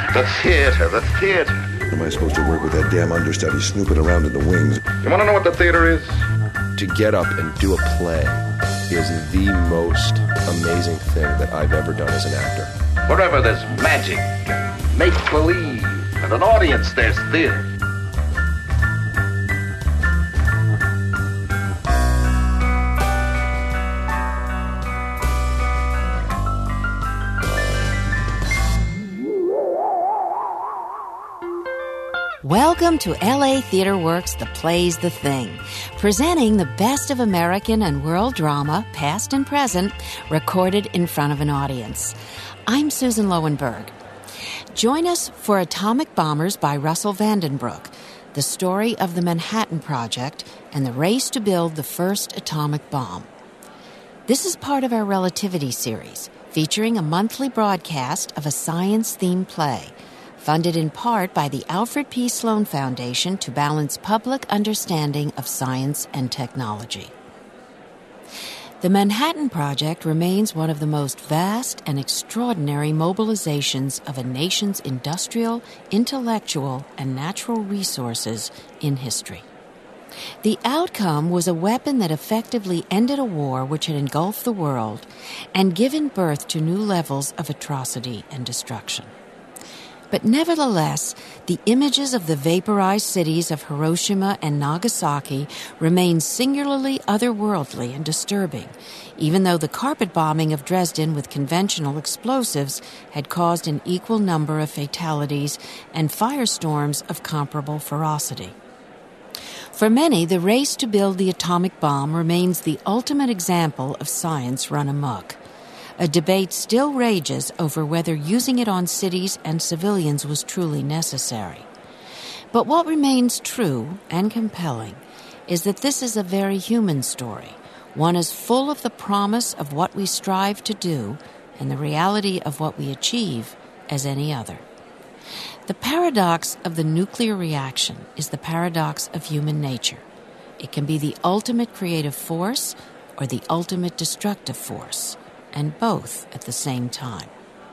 The theater. Am I supposed to work with that damn understudy snooping around in the wings? You want to know what the theater is? To get up and do a play is the most amazing thing that I've ever done as an actor. Wherever there's magic, make-believe, and an audience, there's theater. Welcome to LA Theater Works, The Play's the Thing, presenting the best of American and world drama, past and present, recorded in front of an audience. I'm Susan Lowenberg. Join us for Atomic Bombers by Russell Vandenbroek, the story of the Manhattan Project and the race to build the first atomic bomb. This is part of our Relativity series, featuring a monthly broadcast of a science-themed play, funded in part by the Alfred P. Sloan Foundation to balance public understanding of science and technology. The Manhattan Project remains one of the most vast and extraordinary mobilizations of a nation's industrial, intellectual, and natural resources in history. The outcome was a weapon that effectively ended a war which had engulfed the world and given birth to new levels of atrocity and destruction. But nevertheless, the images of the vaporized cities of Hiroshima and Nagasaki remain singularly otherworldly and disturbing, even though the carpet bombing of Dresden with conventional explosives had caused an equal number of fatalities and firestorms of comparable ferocity. For many, the race to build the atomic bomb remains the ultimate example of science run amok. A debate still rages over whether using it on cities and civilians was truly necessary. But what remains true and compelling is that this is a very human story, one as full of the promise of what we strive to do and the reality of what we achieve as any other. The paradox of the nuclear reaction is the paradox of human nature. It can be the ultimate creative force or the ultimate destructive force, and both at the same time.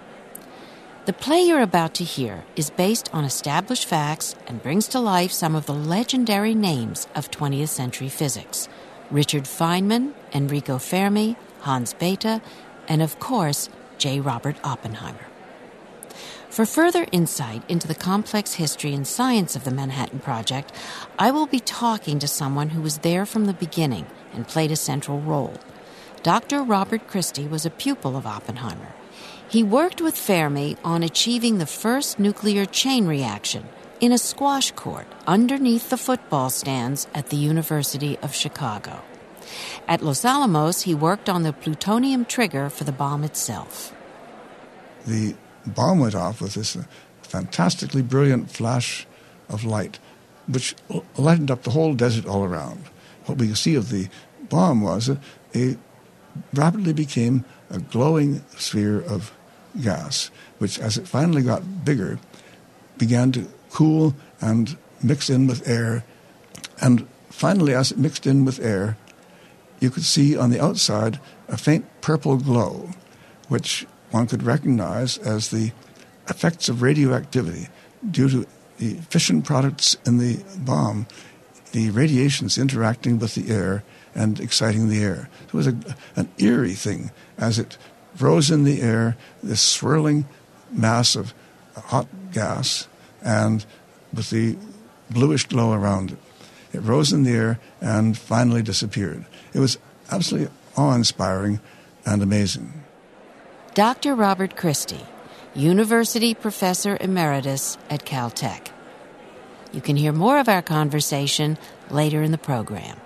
The play you're about to hear is based on established facts and brings to life some of the legendary names of 20th century physics: Richard Feynman, Enrico Fermi, Hans Bethe, and of course, J. Robert Oppenheimer. For further insight into the complex history and science of the Manhattan Project, I will be talking to someone who was there from the beginning and played a central role. Dr. Robert Christie was a pupil of Oppenheimer. He worked with Fermi on achieving the first nuclear chain reaction in a squash court underneath the football stands at the University of Chicago. At Los Alamos, he worked on the plutonium trigger for the bomb itself. The bomb went off with this fantastically brilliant flash of light, which lightened up the whole desert all around. What we could see of the bomb was a rapidly became a glowing sphere of gas, which, as it finally got bigger, began to cool and mix in with air. And finally, as it mixed in with air, you could see on the outside a faint purple glow, which one could recognize as the effects of radioactivity due to the fission products in the bomb, the radiations interacting with the air and exciting the air. It was an eerie thing as it rose in the air, this swirling mass of hot gas, and with the bluish glow around it. It rose in the air and finally disappeared. It was absolutely awe-inspiring and amazing. Dr. Robert Christie, University Professor Emeritus at Caltech. You can hear more of our conversation later in the program.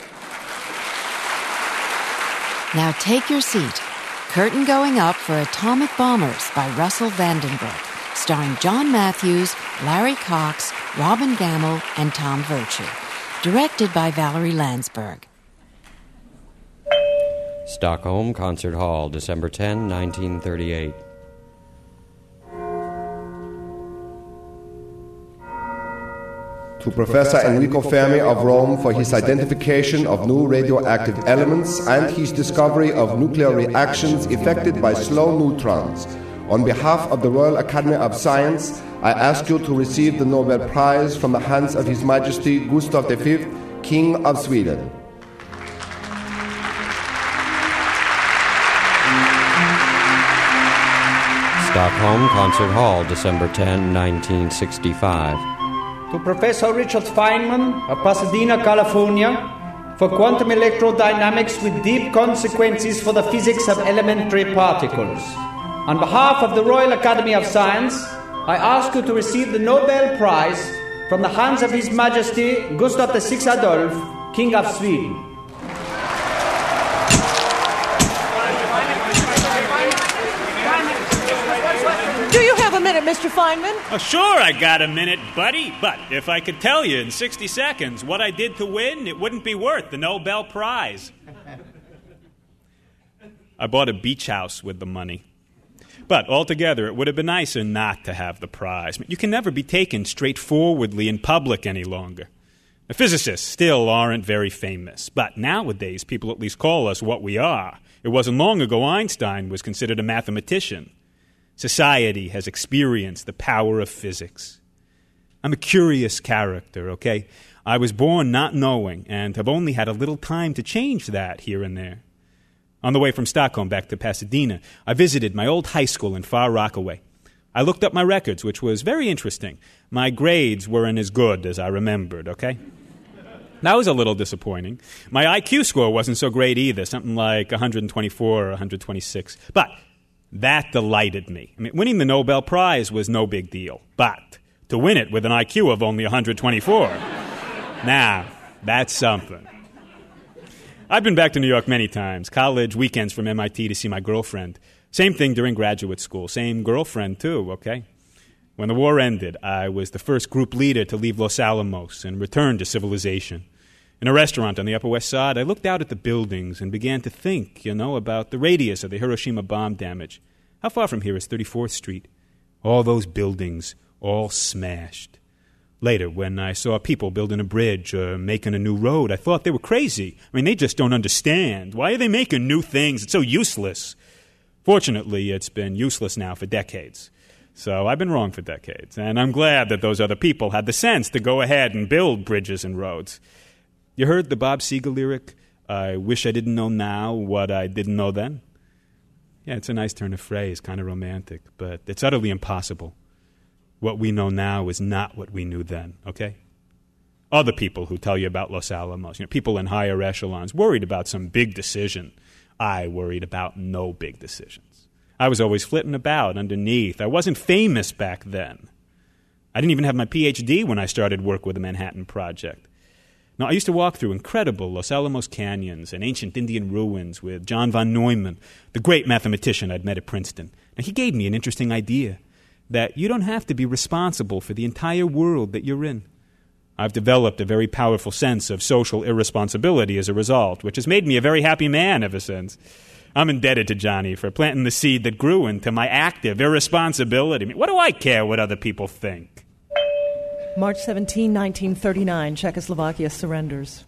Now take your seat. Curtain going up for Atomic Bombers by Russell Vandenbroek, starring John Matthews, Larry Cox, Robin Gamble, and Tom Virtue. Directed by Valerie Landsberg. Stockholm Concert Hall, December 10, 1938. To Professor Enrico Fermi of Rome for his identification of new radioactive elements and his discovery of nuclear reactions effected by slow neutrons, On behalf of the Royal Academy of Science, I ask you to receive the Nobel Prize from the hands of His Majesty Gustav V, King of Sweden. Stockholm Concert Hall, December 10, 1965. To Professor Richard Feynman of Pasadena, California, for quantum electrodynamics with deep consequences for the physics of elementary particles. On behalf of the Royal Academy of Science, I ask you to receive the Nobel Prize from the hands of His Majesty Gustav VI Adolf, King of Sweden. Do you have a minute, Mr. Feynman? Oh, sure, I got a minute, buddy. But if I could tell you in 60 seconds what I did to win, it wouldn't be worth the Nobel Prize. I bought a beach house with the money. But altogether, it would have been nicer not to have the prize. You can never be taken straightforwardly in public any longer. The physicists still aren't very famous. But nowadays, people at least call us what we are. It wasn't long ago Einstein was considered a mathematician. Society has experienced the power of physics. I'm a curious character, okay? I was born not knowing and have only had a little time to change that here and there. On the way from Stockholm back to Pasadena, I visited my old high school in Far Rockaway. I looked up my records, which was very interesting. My grades weren't as good as I remembered, okay? That was a little disappointing. My IQ score wasn't so great either, something like 124 or 126. But that delighted me. I mean, winning the Nobel Prize was no big deal. But to win it with an IQ of only 124, now, that's something. I've been back to New York many times, college weekends from MIT to see my girlfriend. Same thing during graduate school, same girlfriend too, okay? When the war ended, I was the first group leader to leave Los Alamos and return to civilization. In a restaurant on the Upper West Side, I looked out at the buildings and began to think, about the radius of the Hiroshima bomb damage. How far from here is 34th Street? All those buildings, all smashed. Later, when I saw people building a bridge or making a new road, I thought they were crazy. I mean, they just don't understand. Why are they making new things? It's so useless. Fortunately, it's been useless now for decades. So I've been wrong for decades. And I'm glad that those other people had the sense to go ahead and build bridges and roads. You heard the Bob Seger lyric, I wish I didn't know now what I didn't know then? Yeah, it's a nice turn of phrase, kind of romantic, but it's utterly impossible. What we know now is not what we knew then, okay? Other people who tell you about Los Alamos, people in higher echelons, worried about some big decision. I worried about no big decisions. I was always flitting about underneath. I wasn't famous back then. I didn't even have my PhD when I started work with the Manhattan Project. Now, I used to walk through incredible Los Alamos canyons and ancient Indian ruins with John von Neumann, the great mathematician I'd met at Princeton. Now, he gave me an interesting idea, that you don't have to be responsible for the entire world that you're in. I've developed a very powerful sense of social irresponsibility as a result, which has made me a very happy man ever since. I'm indebted to Johnny for planting the seed that grew into my active irresponsibility. I mean, what do I care what other people think? March 17, 1939, Czechoslovakia surrenders.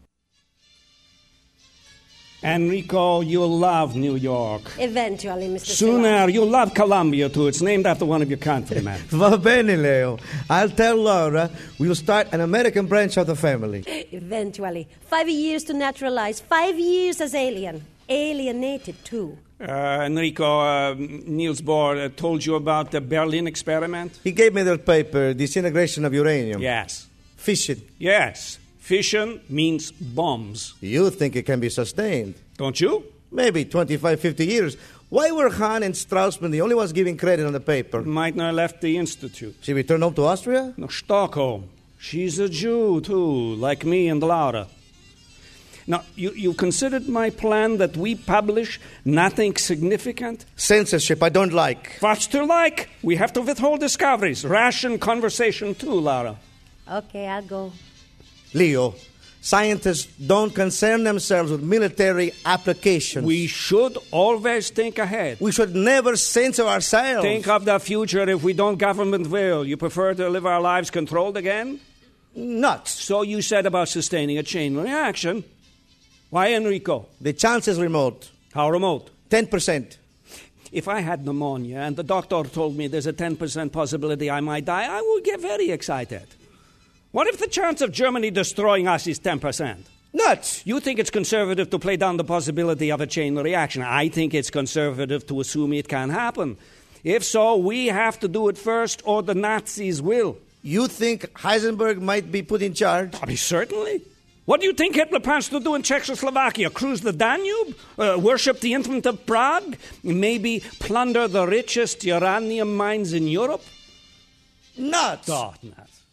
Enrico, you'll love New York. Eventually, Mr. Sooner, you'll love Columbia, too. It's named after one of your countrymen. Va bene, Leo. I'll tell Laura we'll start an American branch of the family. Eventually. 5 years to naturalize. 5 years as alien. Alienated, too. Enrico, Niels Bohr told you about the Berlin experiment? He gave me that paper, Disintegration of Uranium. Yes. Fission. Yes. Fission means bombs. You think it can be sustained. Don't you? Maybe 25, 50 years. Why were Hahn and Straussman the only ones giving credit on the paper? Meitner left the institute. She returned home to Austria? No, Stockholm. She's a Jew, too, like me and Laura. Now, you considered my plan that we publish nothing significant? Censorship, I don't like. What's to like? We have to withhold discoveries. Ration conversation, too, Laura. Okay, I'll go. Leo, scientists don't concern themselves with military applications. We should always think ahead. We should never censor ourselves. Think of the future if we don't government will. You prefer to live our lives controlled again? Nuts. So you said about sustaining a chain reaction. Why, Enrico? The chance is remote. How remote? 10%. if I had pneumonia and the doctor told me there's a 10% possibility I might die, I would get very excited. What if the chance of Germany destroying us is 10%? Nuts! You think it's conservative to play down the possibility of a chain reaction. I think it's conservative to assume it can happen. If so, we have to do it first or the Nazis will. You think Heisenberg might be put in charge? I mean, certainly. What do you think Hitler plans to do in Czechoslovakia? Cruise the Danube? Worship the infant of Prague? Maybe plunder the richest uranium mines in Europe? Nuts! Oh, nuts.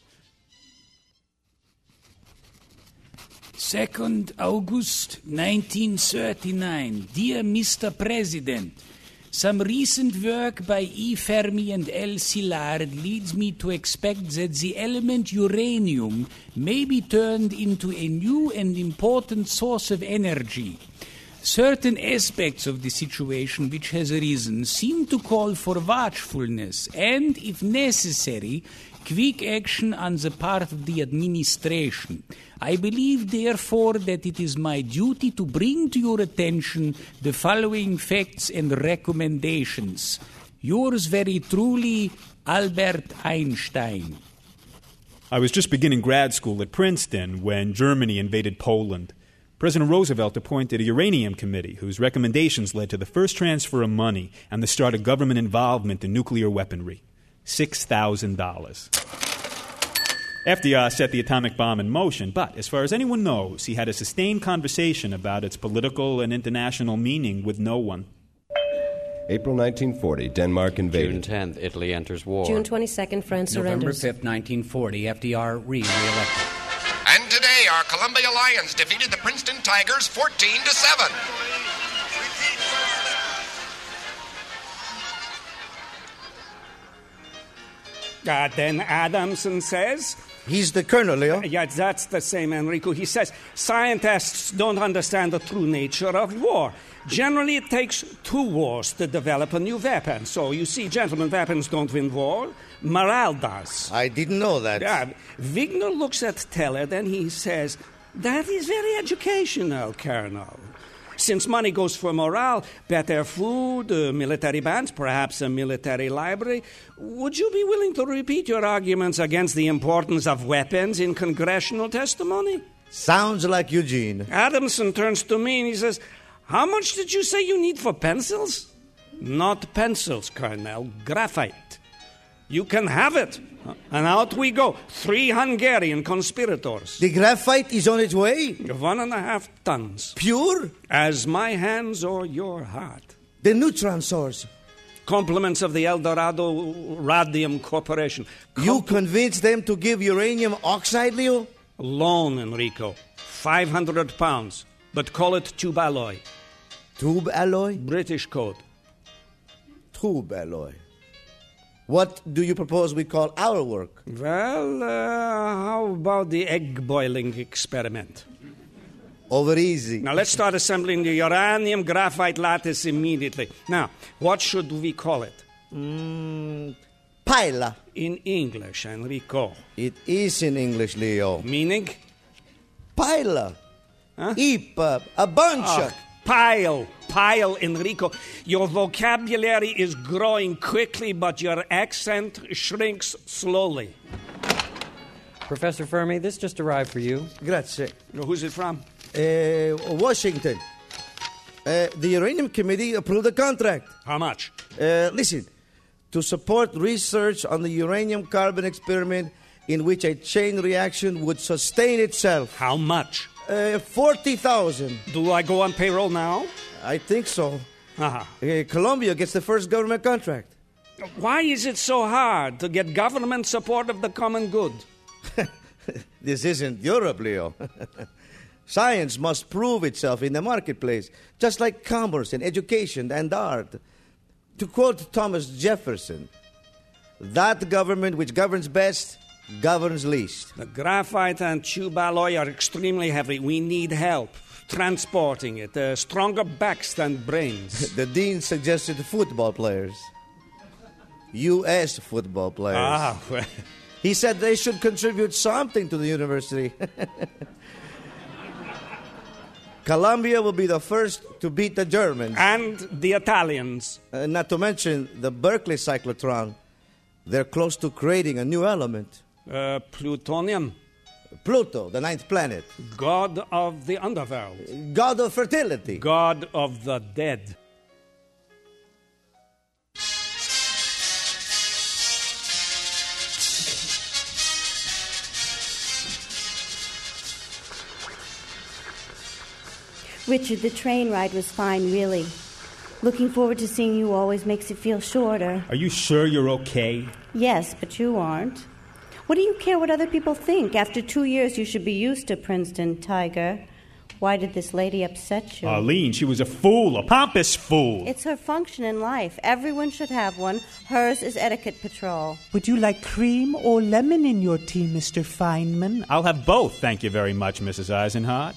2nd August 1939. Dear Mr. President, some recent work by E. Fermi and L. Szilard leads me to expect that the element uranium may be turned into a new and important source of energy. Certain aspects of the situation which has arisen seem to call for watchfulness and, if necessary, quick action on the part of the administration. I believe, therefore, that it is my duty to bring to your attention the following facts and recommendations. Yours very truly, Albert Einstein. I was just beginning grad school at Princeton when Germany invaded Poland. President Roosevelt appointed a uranium committee whose recommendations led to the first transfer of money and the start of government involvement in nuclear weaponry. $6,000. FDR set the atomic bomb in motion, but as far as anyone knows, he had a sustained conversation about its political and international meaning with no one. April 1940, Denmark invaded. June 10th, Italy enters war. June 22nd, France November surrenders. 5th, 1940, FDR re-elected. And today, our Columbia Lions defeated the Princeton Tigers 14-7. Then Adamson says... He's the colonel, Leo. Yeah, that's the same, Enrico. He says, scientists don't understand the true nature of war. Generally, it takes 2 wars to develop a new weapon. So, you see, gentlemen, weapons don't win war. Morale does. I didn't know that. Yeah, Wigner looks at Teller, then he says, that is very educational, Colonel. Since money goes for morale, better food, military bands, perhaps a military library, would you be willing to repeat your arguments against the importance of weapons in congressional testimony? Sounds like Eugene. Adamson turns to me and he says, how much did you say you need for pencils? Not pencils, Colonel, graphite. You can have it. And out we go. 3 Hungarian conspirators. The graphite is on its way? 1.5 tons. Pure? As my hands or your heart. The neutron source. Compliments of the El Dorado Radium Corporation. You convinced them to give uranium oxide, Leo? Loan, Enrico. 500 pounds. But call it tube alloy. Tube alloy? British code. Tube alloy. What do you propose we call our work? Well, how about the egg boiling experiment? Over easy. Now, let's start assembling the uranium graphite lattice immediately. Now, what should we call it? Pila. In English, Enrico. It is in English, Leo. Meaning? Pila. Huh? Heap, a bunch of... Pile, Enrico. Your vocabulary is growing quickly, but your accent shrinks slowly. Professor Fermi, this just arrived for you. Grazie. Who's it from? Washington. The Uranium Committee approved the contract. How much? Listen, to support research on the uranium-carbon experiment in which a chain reaction would sustain itself. How much? 40,000. Do I go on payroll now? I think so. Uh-huh. Colombia gets the first government contract. Why is it so hard to get government support of the common good? This isn't Europe, Leo. Science must prove itself in the marketplace, just like commerce and education and art. To quote Thomas Jefferson, that government which governs best governs least. The graphite and tube alloy are extremely heavy. We need help transporting it. Stronger backs than brains. The dean suggested football players. U.S. football players. Well. He said they should contribute something to the university. Colombia will be the first to beat the Germans. And the Italians. Not to mention the Berkeley cyclotron. They're close to creating a new element. Plutonium. Pluto, the ninth planet. God of the underworld. God of fertility. God of the dead. Richard, the train ride was fine, really. Looking forward to seeing you always makes it feel shorter. Are you sure you're okay? Yes, but you aren't. What do you care what other people think? After 2 years, you should be used to Princeton, Tiger. Why did this lady upset you? Arlene, she was a fool, a pompous fool. It's her function in life. Everyone should have one. Hers is etiquette patrol. Would you like cream or lemon in your tea, Mr. Feynman? I'll have both, thank you very much, Mrs. Eisenhardt.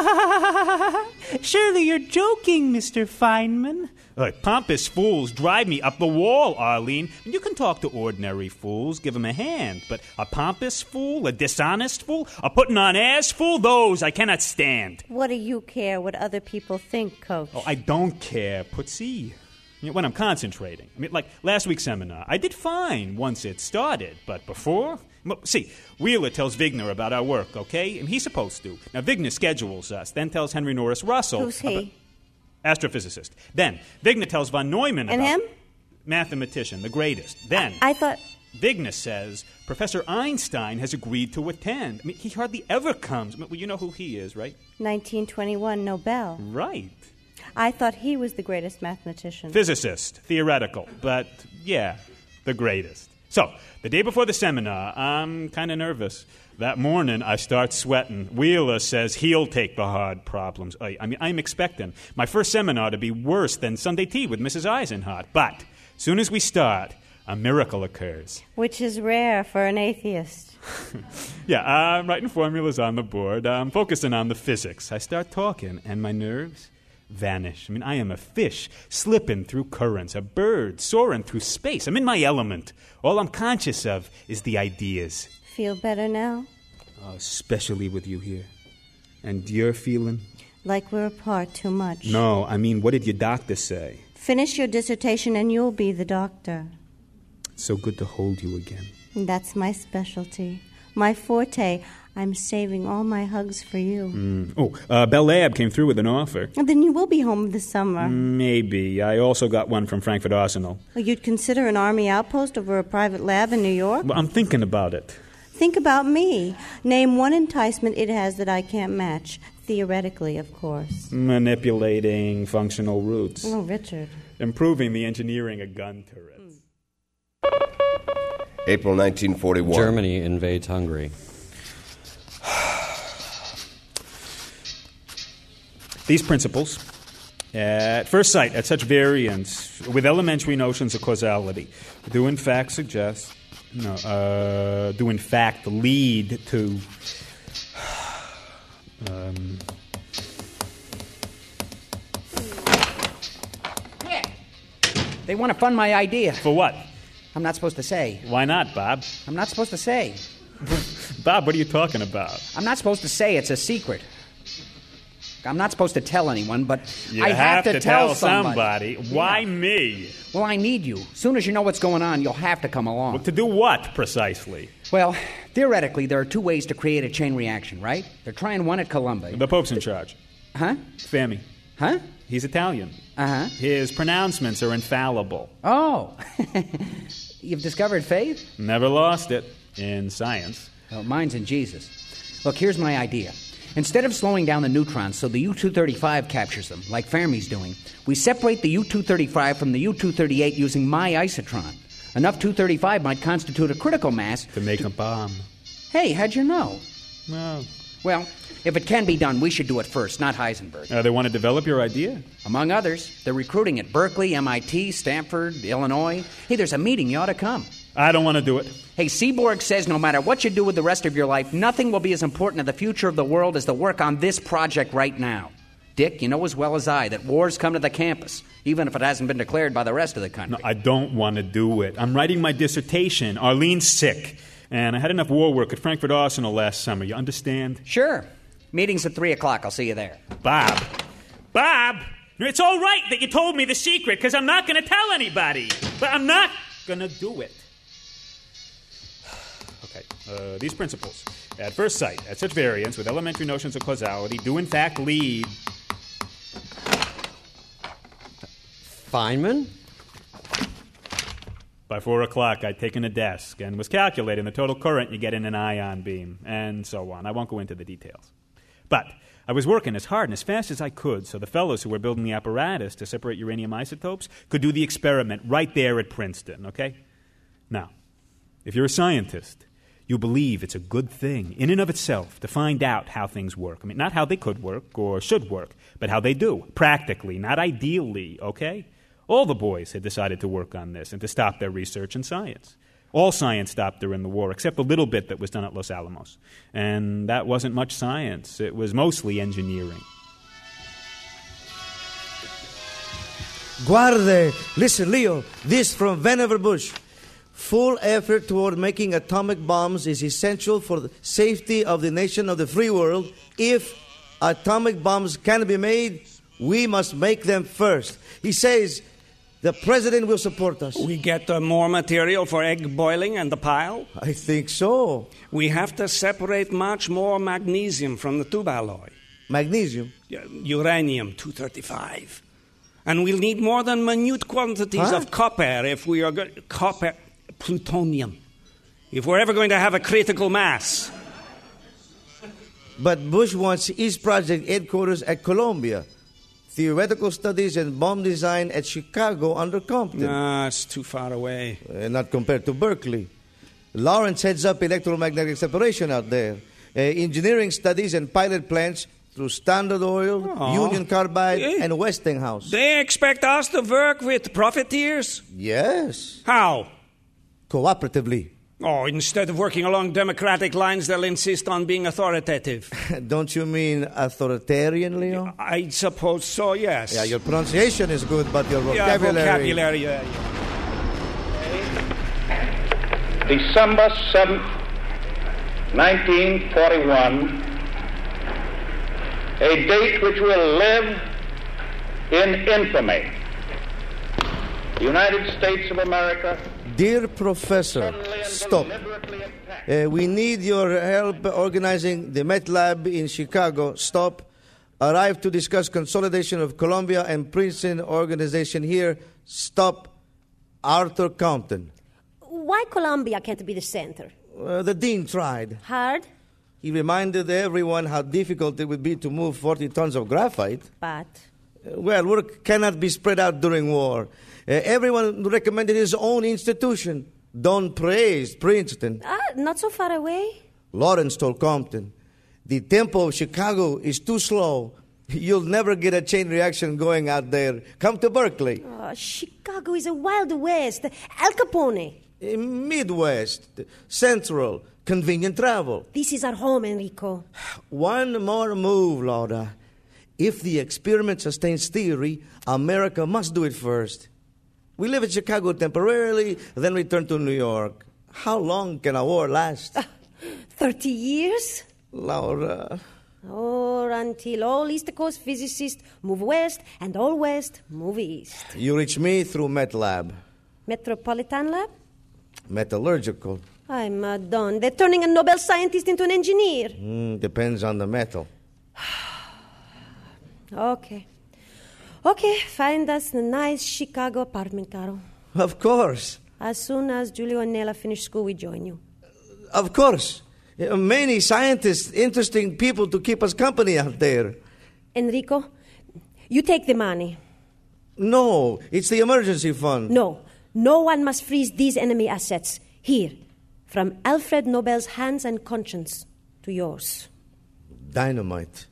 Surely you're joking, Mr. Feynman. Pompous fools drive me up the wall, Arlene. You can talk to ordinary fools, give them a hand. But a pompous fool, a dishonest fool, a putting on airs fool, those I cannot stand. What do you care what other people think, Coach? Oh, I don't care, Putzie. When I'm concentrating. I mean, like last week's seminar, I did fine once it started. But before... See, Wheeler tells Wigner about our work, okay? And he's supposed to. Now, Wigner schedules us, then tells Henry Norris Russell... Who's he? Astrophysicist. Then, Wigner tells von Neumann and about... him? Mathematician, the greatest. Then... I thought... Wigner says Professor Einstein has agreed to attend. I mean, he hardly ever comes. I mean, well, you know who he is, right? 1921 Nobel. Right. I thought he was the greatest mathematician. Physicist, theoretical, but, yeah, the greatest. So, the day before the seminar, I'm kind of nervous. That morning, I start sweating. Wheeler says he'll take the hard problems. I mean, I'm expecting my first seminar to be worse than Sunday tea with Mrs. Eisenhardt. But, as soon as we start, a miracle occurs. Which is rare for an atheist. Yeah, I'm writing formulas on the board. I'm focusing on the physics. I start talking, and my nerves vanish. I mean, I am a fish slipping through currents, a bird soaring through space. I'm in my element. All I'm conscious of is the ideas. Feel better now? Oh, especially with you here. And you're feeling? Like we're apart too much. No, I mean, what did your doctor say? Finish your dissertation and you'll be the doctor. It's so good to hold you again. That's my specialty. My forte. I'm saving all my hugs for you. Bell Lab came through with an offer. And then you will be home this summer. Maybe. I also got one from Frankfurt Arsenal. Well, you'd consider an Army outpost over a private lab in New York? Well, I'm thinking about it. Think about me. Name one enticement it has that I can't match. Theoretically, of course. Manipulating functional roots. Oh, Richard. Improving the engineering of gun turrets. April 1941. Germany invades Hungary. These principles, at first sight, at such variance with elementary notions of causality, do in fact suggest, do in fact lead to Yeah. They want to fund my idea. For what? I'm not supposed to say. Why not, Bob? I'm not supposed to say. Bob, what are you talking about? I'm not supposed to say. It's a secret. I'm not supposed to tell anyone, but you I have to tell somebody. Why me? Well, I need you. As soon as you know what's going on, you'll have to come along. Well, to do what, precisely? Well, theoretically, there are two ways to create a chain reaction, right? They're trying one at Columbia. The Pope's in charge. Huh? Femi. Huh? He's Italian. Uh-huh. His pronouncements are infallible. Oh. You've discovered faith? Never lost it in science. Well, mine's in Jesus. Look, here's my idea. Instead of slowing down the neutrons so the U-235 captures them, like Fermi's doing, we separate the U-235 from the U-238 using my isotron. Enough 235 might constitute a critical mass to make a bomb. Hey, how'd you know? No. Well, if it can be done, we should do it first, not Heisenberg. They want to develop your idea? Among others. They're recruiting at Berkeley, MIT, Stanford, Illinois. Hey, there's a meeting. You ought to come. I don't want to do it. Hey, Seaborg says no matter what you do with the rest of your life, nothing will be as important to the future of the world as the work on this project right now. Dick, you know as well as I that wars come to the campus, even if it hasn't been declared by the rest of the country. No, I don't want to do it. I'm writing my dissertation. Arlene's sick. And I had enough war work at Frankfurt Arsenal last summer. You understand? Sure. Meeting's at 3 o'clock. I'll see you there. Bob, it's all right that you told me the secret, because I'm not going to tell anybody. But I'm not going to do it. Okay, these principles, at first sight, at such variance with elementary notions of causality, do in fact lead... Feynman? By 4 o'clock, I'd taken a desk and was calculating the total current you get in an ion beam, and so on. I won't go into the details. But I was working as hard and as fast as I could so the fellows who were building the apparatus to separate uranium isotopes could do the experiment right there at Princeton, okay? Now, if you're a scientist, you believe it's a good thing in and of itself to find out how things work. I mean, not how they could work or should work, but how they do, practically, not ideally, okay? All the boys had decided to work on this and to stop their research in science. All science stopped during the war, except the little bit that was done at Los Alamos. And that wasn't much science. It was mostly engineering. Guarde! Listen, Leo, this from Vannevar Bush. Full effort toward making atomic bombs is essential for the safety of the nation of the free world. If atomic bombs can be made, we must make them first. He says the president will support us. We get more material for egg boiling and the pile? I think so. We have to separate much more magnesium from the tube alloy. Magnesium? Uranium-235. And we'll need more than minute quantities of copper if we are going... Copper... Plutonium. If we're ever going to have a critical mass. But Bush wants his project headquarters at Columbia. Theoretical studies and bomb design at Chicago under Compton. No, it's too far away. Not compared to Berkeley. Lawrence heads up electromagnetic separation out there. Engineering studies and pilot plants through Standard Oil, Union Carbide, and Westinghouse. They expect us to work with profiteers? Yes. How? Cooperatively. Oh, instead of working along democratic lines, they'll insist on being authoritative. Don't you mean authoritarian, Leo? I suppose so, yes. Yeah, your pronunciation is good, but your vocabulary... Yeah. December 7th, 1941, a date which will live in infamy. The United States of America... Dear Professor, stop. We need your help organizing the Met Lab in Chicago. Stop. Arrive to discuss consolidation of Columbia and Princeton organization here. Stop. Arthur Compton. Why Columbia can't be the center? The dean tried. Hard? He reminded everyone how difficult it would be to move 40 tons of graphite. But? Well, work cannot be spread out during war. Everyone recommended his own institution. Don praised Princeton. Not so far away. Lawrence told Compton, the tempo of Chicago is too slow. You'll never get a chain reaction going out there. Come to Berkeley. Chicago is a Wild West. Al Capone. Midwest. Central. Convenient travel. This is our home, Enrico. One more move, Laura. If the experiment sustains theory, America must do it first. We live in Chicago temporarily, then return to New York. How long can a war last? 30 years? Laura... Or until all East Coast physicists move west and all west move east. You reach me through Met Lab. Metropolitan Lab? Metallurgical. I'm done. They're turning a Nobel scientist into an engineer. Depends on the metal. Okay, find us a nice Chicago apartment, Caro. Of course. As soon as Giulio and Nella finish school, we join you. Of course. Many scientists, interesting people to keep us company out there. Enrico, you take the money. No, it's the emergency fund. No one must freeze these enemy assets. Here, from Alfred Nobel's hands and conscience to yours. Dynamite.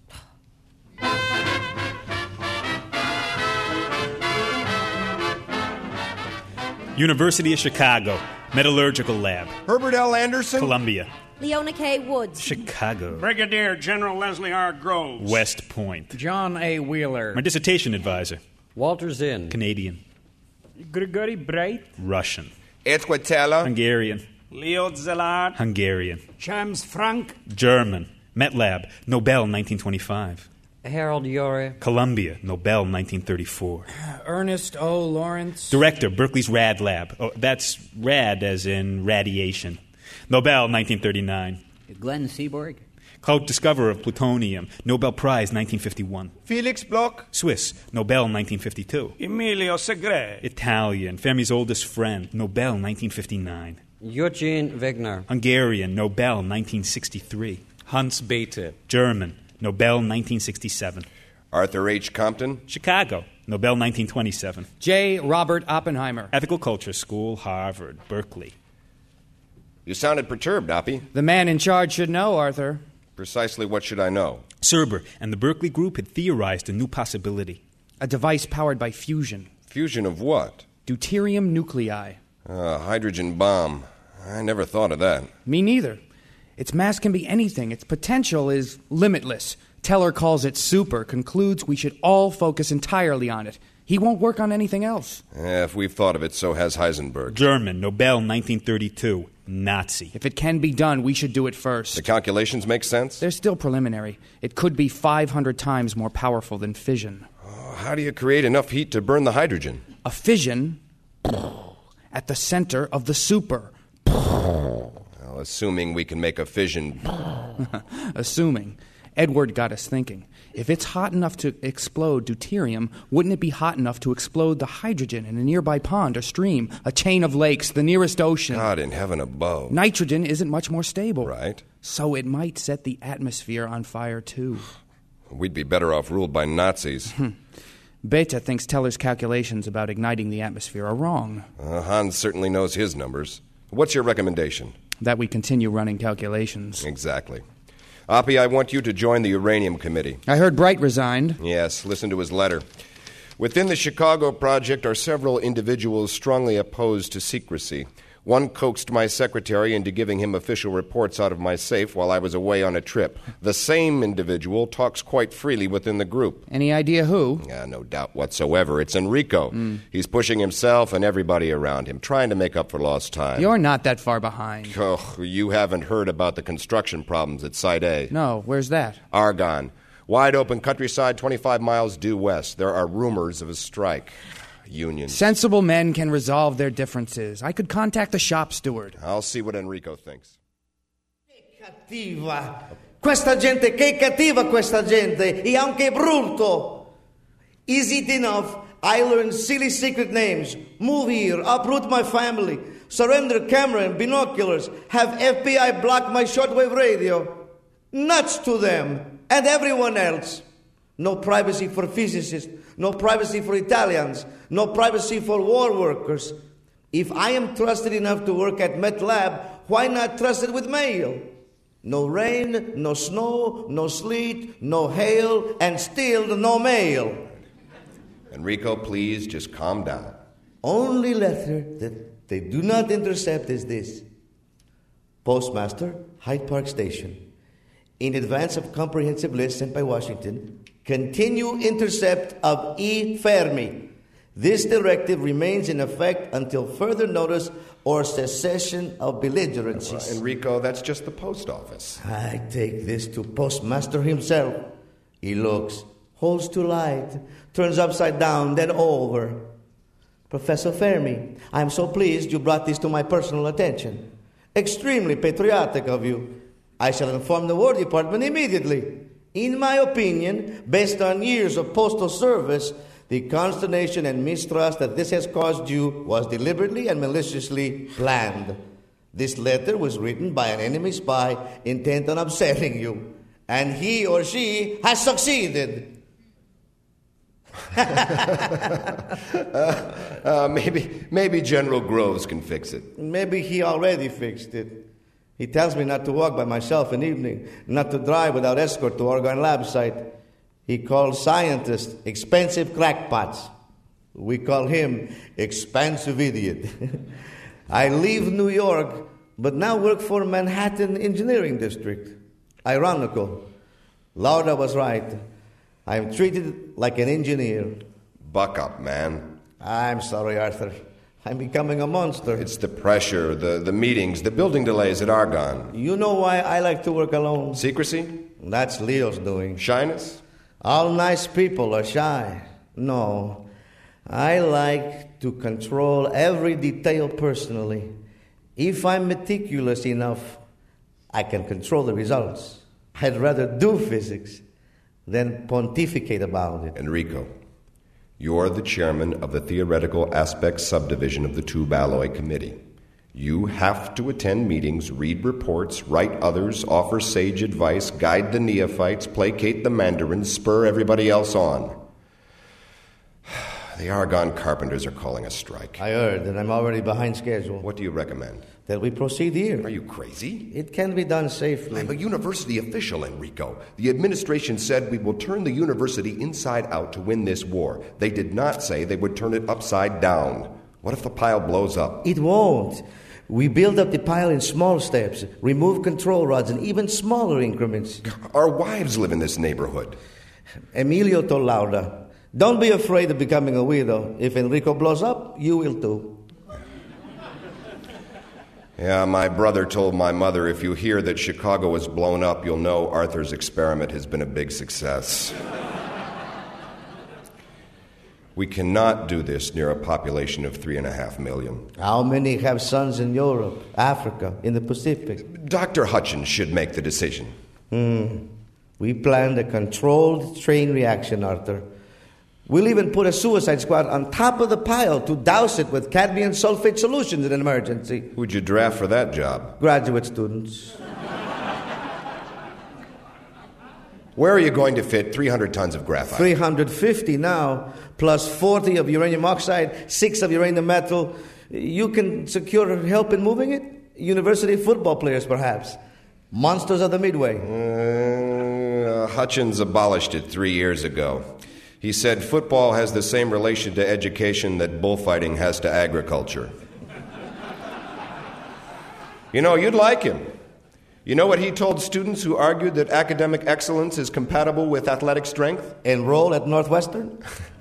University of Chicago, Metallurgical Lab. Herbert L. Anderson. Columbia. Leona K. Woods. Chicago. Brigadier General Leslie R. Groves. West Point. John A. Wheeler. My dissertation advisor. Walter Zinn. Canadian. Grigory Bright. Russian. Etzquatella. Hungarian. Leo Szilard. Hungarian. James Frank. German. MetLab, Nobel 1925. Harold Urey. Columbia, Nobel 1934. Ernest O. Lawrence. Director, Berkeley's Rad Lab. Oh, that's rad as in radiation. Nobel 1939. Glenn Seaborg. Co-discoverer of plutonium, Nobel Prize 1951. Felix Bloch. Swiss, Nobel 1952. Emilio Segre. Italian, Fermi's oldest friend, Nobel 1959. Eugene Wigner. Hungarian, Nobel 1963. Hans Bethe. German, Nobel 1967. Arthur H. Compton. Chicago, Nobel 1927. J. Robert Oppenheimer. Ethical Culture School, Harvard, Berkeley. You sounded perturbed, Oppie. The man in charge should know, Arthur. Precisely what should I know? Serber and the Berkeley group had theorized a new possibility. A device powered by fusion. Fusion of what? Deuterium nuclei. A hydrogen bomb. I never thought of that. Me neither. Its mass can be anything. Its potential is limitless. Teller calls it super, concludes we should all focus entirely on it. He won't work on anything else. If we've thought of it, so has Heisenberg. German, Nobel 1932. Nazi. If it can be done, we should do it first. The calculations make sense? They're still preliminary. It could be 500 times more powerful than fission. How do you create enough heat to burn the hydrogen? A fission at the center of the super. Well, assuming we can make a fission. Assuming. Edward got us thinking. If it's hot enough to explode deuterium, wouldn't it be hot enough to explode the hydrogen in a nearby pond or stream, a chain of lakes, the nearest ocean? God in heaven above. Nitrogen isn't much more stable. Right. So it might set the atmosphere on fire, too. We'd be better off ruled by Nazis. Bethe thinks Teller's calculations about igniting the atmosphere are wrong. Hans certainly knows his numbers. What's your recommendation? That we continue running calculations. Exactly. Oppie, I want you to join the Uranium Committee. I heard Bright resigned. Yes, listen to his letter. Within the Chicago project are several individuals strongly opposed to secrecy. One coaxed my secretary into giving him official reports out of my safe while I was away on a trip. The same individual talks quite freely within the group. Any idea who? No doubt whatsoever. It's Enrico. He's pushing himself and everybody around him, trying to make up for lost time. You're not that far behind. Oh, you haven't heard about the construction problems at Site A. No, where's that? Argonne. Wide open countryside 25 miles due west. There are rumors of a strike. Unions. Sensible men can resolve their differences. I could contact the shop steward. I'll see what Enrico thinks. Cattiva. Questa gente, che cattiva questa gente. E anche brutto. Is it enough? I learn silly secret names. Move here. Uproot my family. Surrender camera and binoculars. Have FBI block my shortwave radio. Nuts to them. And everyone else. No privacy for physicists. No privacy for Italians. No privacy for war workers. If I am trusted enough to work at MetLab, why not trust it with mail? No rain, no snow, no sleet, no hail, and still no mail. Enrico, please just calm down. Only letter that they do not intercept is this. Postmaster, Hyde Park Station. In advance of comprehensive list sent by Washington, continue intercept of E. Fermi. This directive remains in effect until further notice or cessation of belligerencies. Enrico, that's just the post office. I take this to Postmaster himself. He looks, holds to light, turns upside down, then over. Professor Fermi, I am so pleased you brought this to my personal attention. Extremely patriotic of you. I shall inform the War Department immediately. In my opinion, based on years of postal service, the consternation and mistrust that this has caused you was deliberately and maliciously planned. This letter was written by an enemy spy intent on upsetting you, and he or she has succeeded. Maybe General Groves can fix it. Maybe he already fixed it. He tells me not to walk by myself in evening, not to drive without escort to Argonne lab site. He calls scientists expensive crackpots. We call him expansive idiot. I leave New York, but now work for Manhattan Engineering District. Ironical. Lauda was right. I am treated like an engineer. Buck up, man. I'm sorry, Arthur. I'm becoming a monster. It's the pressure, the meetings, the building delays at Argonne. You know why I like to work alone? Secrecy? That's Leo's doing. Shyness? All nice people are shy. No. I like to control every detail personally. If I'm meticulous enough, I can control the results. I'd rather do physics than pontificate about it. Enrico, you're the chairman of the Theoretical Aspects Subdivision of the Tube Alloy Committee. You have to attend meetings, read reports, write others, offer sage advice, guide the neophytes, placate the mandarins, spur everybody else on. The Argonne carpenters are calling a strike. I heard, and I'm already behind schedule. What do you recommend? That we proceed here. Are you crazy? It can be done safely. I'm a university official, Enrico. The administration said we will turn the university inside out to win this war. They did not say they would turn it upside down. What if the pile blows up? It won't. We build up the pile in small steps, remove control rods in even smaller increments. Our wives live in this neighborhood. Emilio told Laura, don't be afraid of becoming a widow. If Enrico blows up, you will too. Yeah, my brother told my mother, if you hear that Chicago is blown up, you'll know Arthur's experiment has been a big success. We cannot do this near a population of 3.5 million. How many have sons in Europe, Africa, in the Pacific? Dr. Hutchins should make the decision. We planned a controlled train reaction, Arthur. We'll even put a suicide squad on top of the pile to douse it with cadmium sulfate solutions in an emergency. Who'd you draft for that job? Graduate students. Where are you going to fit 300 tons of graphite? 350 now, plus 40 of uranium oxide, 6 of uranium metal. You can secure help in moving it? University football players, perhaps. Monsters of the Midway. Hutchins abolished it 3 years ago. He said football has the same relation to education that bullfighting has to agriculture. You know, you'd like him. You know what he told students who argued that academic excellence is compatible with athletic strength? Enroll at Northwestern?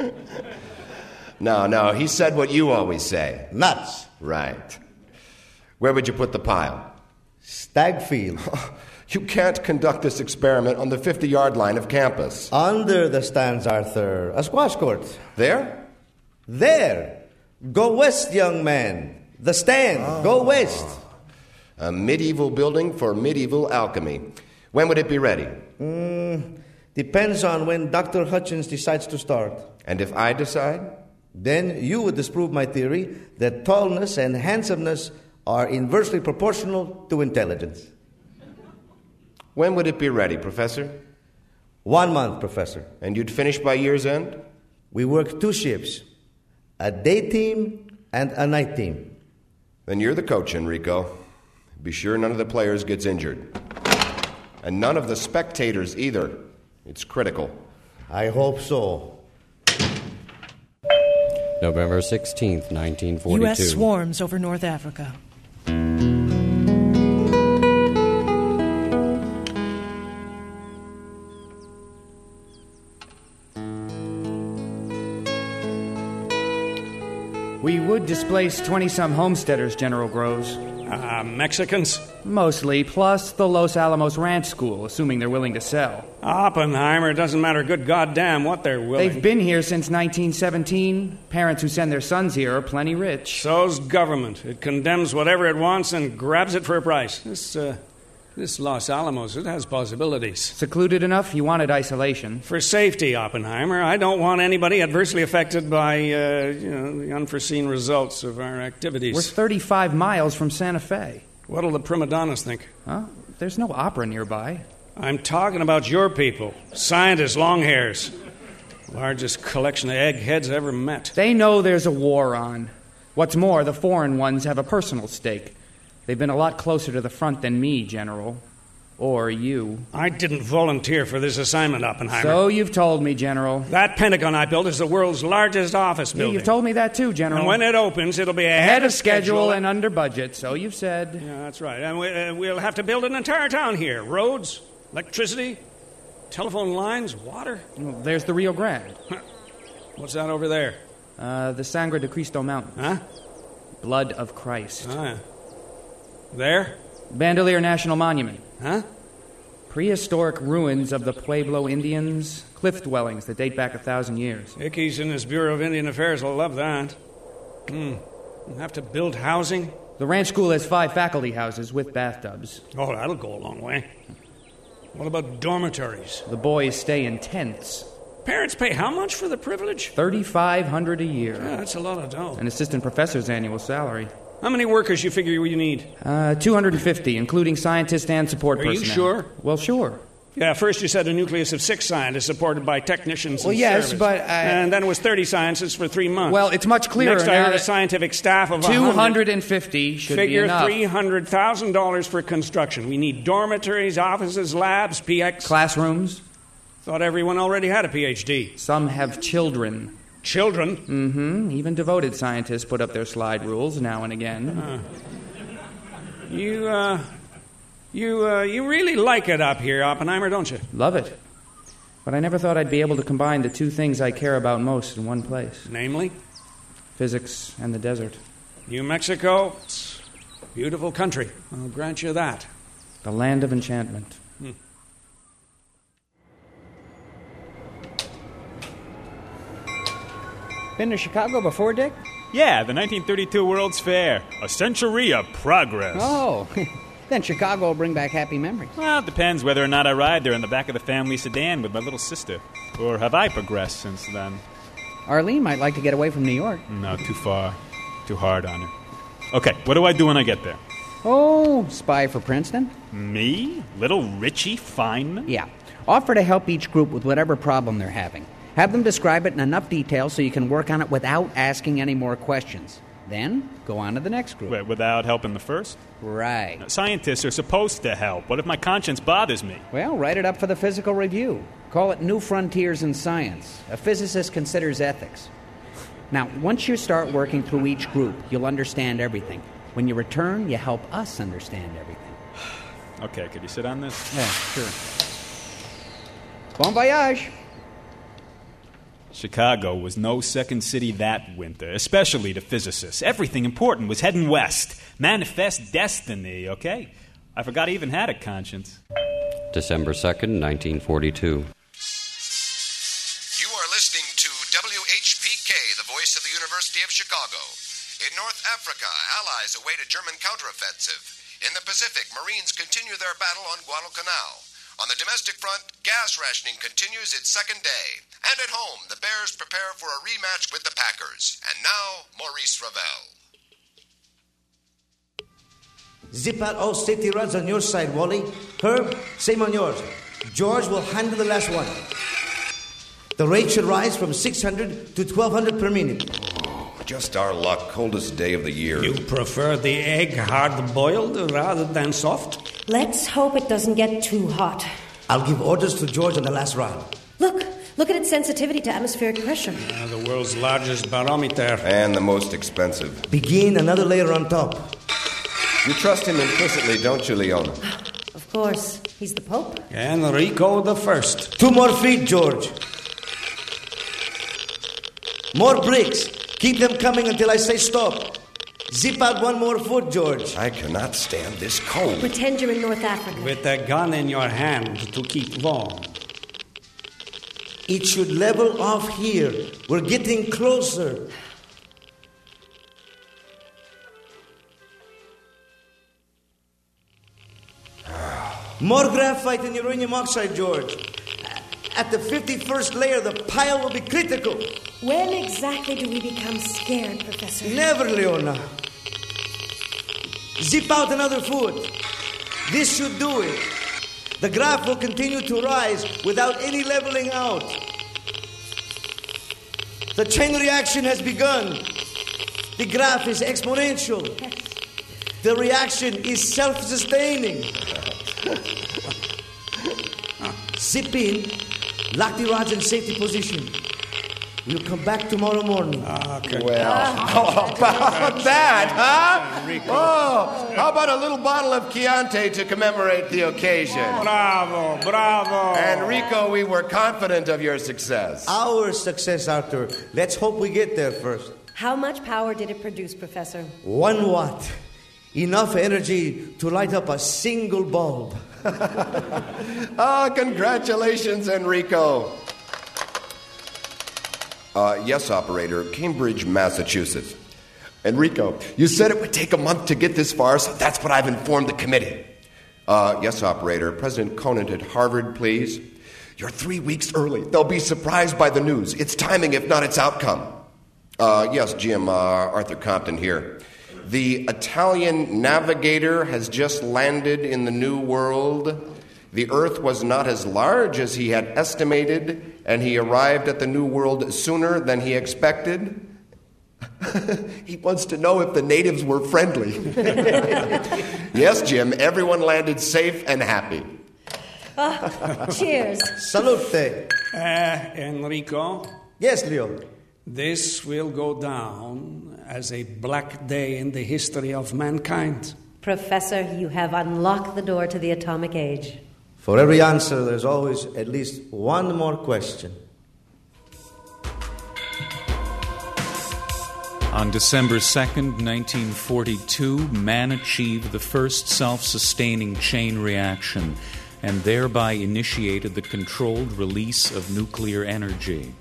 No, he said what you always say. Nuts. Right. Where would you put the pile? Stagfield. You can't conduct this experiment on the 50-yard line of campus. Under the stands, Arthur. A squash court. There? There. Go west, young man. The stand. Go west. A medieval building for medieval alchemy. When would it be ready? Depends on when Dr. Hutchins decides to start. And if I decide? Then you would disprove my theory that tallness and handsomeness are inversely proportional to intelligence. When would it be ready, Professor? 1 month, Professor. And you'd finish by year's end? We work 2 shifts. A day team and a night team. Then you're the coach, Enrico. Be sure none of the players gets injured. And none of the spectators either. It's critical. I hope so. November 16th, 1942. U.S. swarms over North Africa. We would displace 20-some homesteaders, General Groves. Mexicans? Mostly, plus the Los Alamos Ranch School, assuming they're willing to sell. Oppenheimer, doesn't matter good goddamn what they're willing. They've been here since 1917. Parents who send their sons here are plenty rich. So's government. It condemns whatever it wants and grabs it for a price. This Los Alamos, it has possibilities. Secluded enough? You wanted isolation. For safety, Oppenheimer. I don't want anybody adversely affected by, the unforeseen results of our activities. We're 35 miles from Santa Fe. What'll the prima donnas think? Huh? There's no opera nearby. I'm talking about your people. Scientists, long hairs. Largest collection of eggheads I ever met. They know there's a war on. What's more, the foreign ones have a personal stake. They've been a lot closer to the front than me, General. Or you. I didn't volunteer for this assignment, Oppenheimer. So you've told me, General. That Pentagon I built is the world's largest office building. You've told me that too, General. And when it opens, it'll be ahead of schedule and under budget, so you've said. Yeah, that's right. And we'll have to build an entire town here. Roads, electricity, telephone lines, water. Well, there's the Rio Grande. What's that over there? The Sangre de Cristo Mountains. Huh? Blood of Christ. Ah, yeah. There? Bandelier National Monument. Huh? Prehistoric ruins of the Pueblo Indians, cliff dwellings that date back 1,000 years. Ickes in his Bureau of Indian Affairs will love that. Have to build housing? The ranch school has 5 faculty houses with bathtubs. Oh, that'll go a long way. What about dormitories? The boys stay in tents. Parents pay how much for the privilege? $3,500 a year. Yeah, that's a lot of dough. An assistant professor's annual salary. How many workers you figure you need? 250, including scientists and support personnel. Are you sure? Well, sure. Yeah, first you said a nucleus of 6 scientists supported by technicians well, and yes, service. But and then it was 30 scientists for 3 months. Well, it's much clearer Next, now I heard a that scientific staff of 250 should figure be enough. $300,000 for construction. We need dormitories, offices, labs, PX. Classrooms. Thought everyone already had a PhD. Some have children. Children? Mm-hmm. Even devoted scientists put up their slide rules now and again. You really like it up here, Oppenheimer, don't you? Love it. But I never thought I'd be able to combine the 2 things I care about most in one place. Namely? Physics and the desert. New Mexico, beautiful country. I'll grant you that. The land of enchantment. Been to Chicago before, Dick? Yeah, the 1932 World's Fair. A century of progress. Oh, then Chicago will bring back happy memories. Well, it depends whether or not I ride there in the back of the family sedan with my little sister. Or have I progressed since then? Arlene might like to get away from New York. No, too far. Too hard on her. Okay, what do I do when I get there? Oh, spy for Princeton? Me? Little Richie Feynman? Yeah. Offer to help each group with whatever problem they're having. Have them describe it in enough detail so you can work on it without asking any more questions. Then, go on to the next group. Wait, without helping the first? Right. Now, scientists are supposed to help. What if my conscience bothers me? Well, write it up for the physical review. Call it New Frontiers in Science. A physicist considers ethics. Now, once you start working through each group, you'll understand everything. When you return, you help us understand everything. Okay, could you sit on this? Yeah, sure. Bon voyage! Chicago was no second city that winter, especially to physicists. Everything important was heading west. Manifest destiny, okay? I forgot I even had a conscience. December 2nd, 1942. You are listening to WHPK, the voice of the University of Chicago. In North Africa, Allies await a German counteroffensive. In the Pacific, Marines continue their battle on Guadalcanal. On the domestic front, gas rationing continues its 2nd day. And at home, the Bears prepare for a rematch with the Packers. And now, Maurice Ravel. Zip out all safety rods on your side, Wally. Herb, same on yours. George will handle the last one. The rate should rise from 600 to 1,200 per minute. Just our luck. Coldest day of the year. You prefer the egg hard-boiled rather than soft? Let's hope it doesn't get too hot. I'll give orders to George on the last rod. Look at its sensitivity to atmospheric pressure. The world's largest barometer. And the most expensive. Begin another layer on top. You trust him implicitly, don't you, Leona? Of course. He's the Pope. Enrico the First. 2 more feet, George. More bricks. Keep them coming until I say stop. Zip out 1 more foot, George. I cannot stand this cold. Pretend you're in North Africa. With a gun in your hand to keep warm. It should level off here. We're getting closer. More graphite and uranium oxide, George. At the 51st layer, the pile will be critical. When exactly do we become scared, Professor? Never, Leona. Zip out another foot. This should do it. The graph will continue to rise without any leveling out. The chain reaction has begun. The graph is exponential. The reaction is self-sustaining. Zip in. Lock the rods in safety position. We'll come back tomorrow morning. Okay. Well, how about that, huh? Oh, how about a little bottle of Chianti to commemorate the occasion? Bravo, bravo. Enrico, we were confident of your success. Our success, Arthur. Let's hope we get there first. How much power did it produce, Professor? 1 watt. Enough energy to light up a single bulb. Congratulations, Enrico. Yes, operator, Cambridge, Massachusetts. Enrico, you said it would take a month to get this far, so that's what I've informed the committee. Yes, operator, President Conant at Harvard, please. You're 3 weeks early. They'll be surprised by the news. It's timing, if not its outcome. Yes, Jim, Arthur Compton here. The Italian navigator has just landed in the New World. The Earth was not as large as he had estimated, and he arrived at the New World sooner than he expected. He wants to know if the natives were friendly. Yes, Jim, everyone landed safe and happy. Cheers. Salute. Enrico? Yes, Leo? This will go down as a black day in the history of mankind. Professor, you have unlocked the door to the atomic age. For every answer, there's always at least one more question. On December 2nd, 1942, man achieved the first self-sustaining chain reaction and thereby initiated the controlled release of nuclear energy.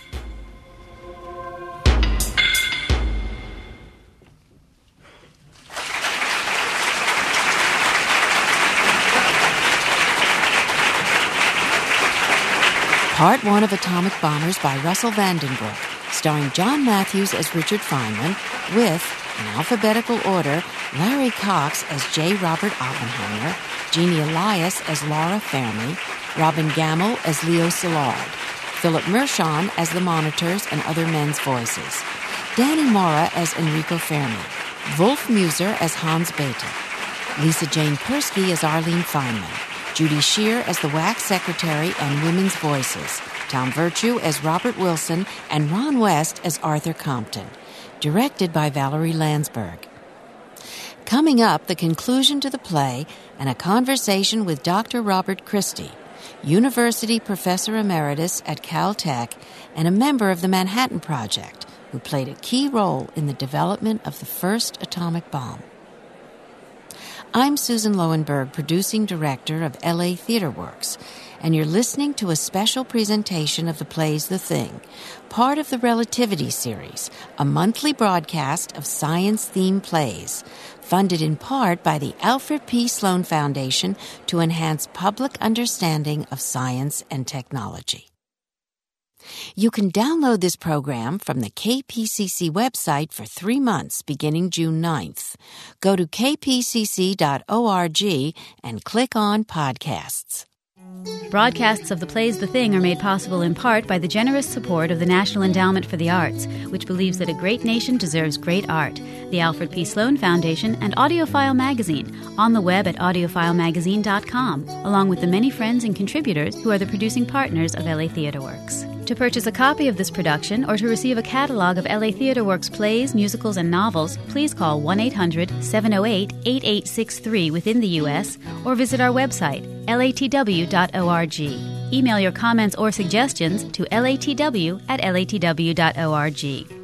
Part 1 of Atomic Bombers by Russell Vandenbroek, starring John Matthews as Richard Feynman, with, in alphabetical order, Larry Cox as J. Robert Oppenheimer, Jeannie Elias as Laura Fermi, Robin Gamble as Leo Szilard, Philip Mershon as the monitors and other men's voices, Danny Mora as Enrico Fermi, Wolf Muser as Hans Bethe, Lisa Jane Persky as Arlene Feynman, Judy Shear as the wax secretary and women's voices, Tom Virtue as Robert Wilson, and Ron West as Arthur Compton. Directed by Valerie Landsberg. Coming up, the conclusion to the play and a conversation with Dr. Robert Christie, University Professor Emeritus at Caltech and a member of the Manhattan Project, who played a key role in the development of the first atomic bomb. I'm Susan Lowenberg, producing director of LA Theater Works, and you're listening to a special presentation of the plays The Thing, part of the Relativity series, a monthly broadcast of science-themed plays, funded in part by the Alfred P. Sloan Foundation to enhance public understanding of science and technology. You can download this program from the KPCC website for 3 months beginning June 9th. Go to kpcc.org and click on Podcasts. Broadcasts of the plays The Thing are made possible in part by the generous support of the National Endowment for the Arts, which believes that a great nation deserves great art, the Alfred P. Sloan Foundation, and AudioFile Magazine, on the web at audiofilemagazine.com, along with the many friends and contributors who are the producing partners of LA Theater Works. To purchase a copy of this production or to receive a catalog of LA Theater Works plays, musicals, and novels, please call 1-800-708-8863 within the U.S. or visit our website, latw.org. Email your comments or suggestions to latw@latw.org.